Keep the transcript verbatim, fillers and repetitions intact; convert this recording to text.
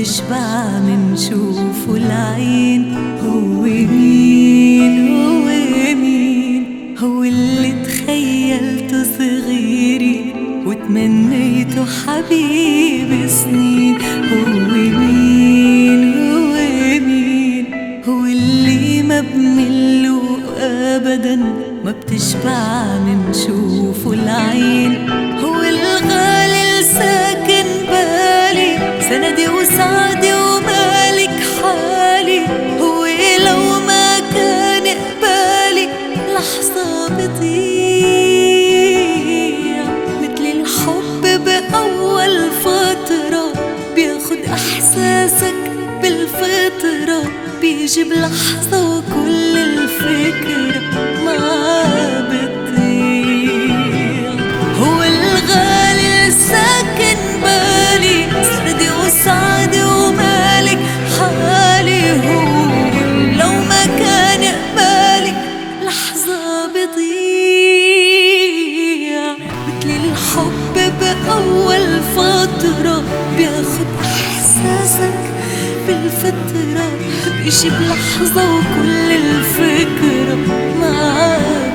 بتشبع من شوفه العين. هو مين هو مين هو اللي تخيلته صغيري وتمنيته حبيب سنين. هو مين هو مين هو اللي ما بمله ابدا ما بتشبع من شوفه العين. هو الغالي الساكن بالي سندي وسعدي ومالك حالي. هو لو ما كان قبالي لحظة بضيع مثل الحب بأول فترة بياخد إحساسك بالفطرة بيجي بلحظة وكل الفكرة ما بتضيع. هو الغالي الساكن بالي سردي وسعدي ومالك حالي. هو لو ما كان قبالي لحظة بضيع مثل الحب بأول فترة بياخد إحساسك بالفترة بيجي بلحظة وكل الفكرة معاك.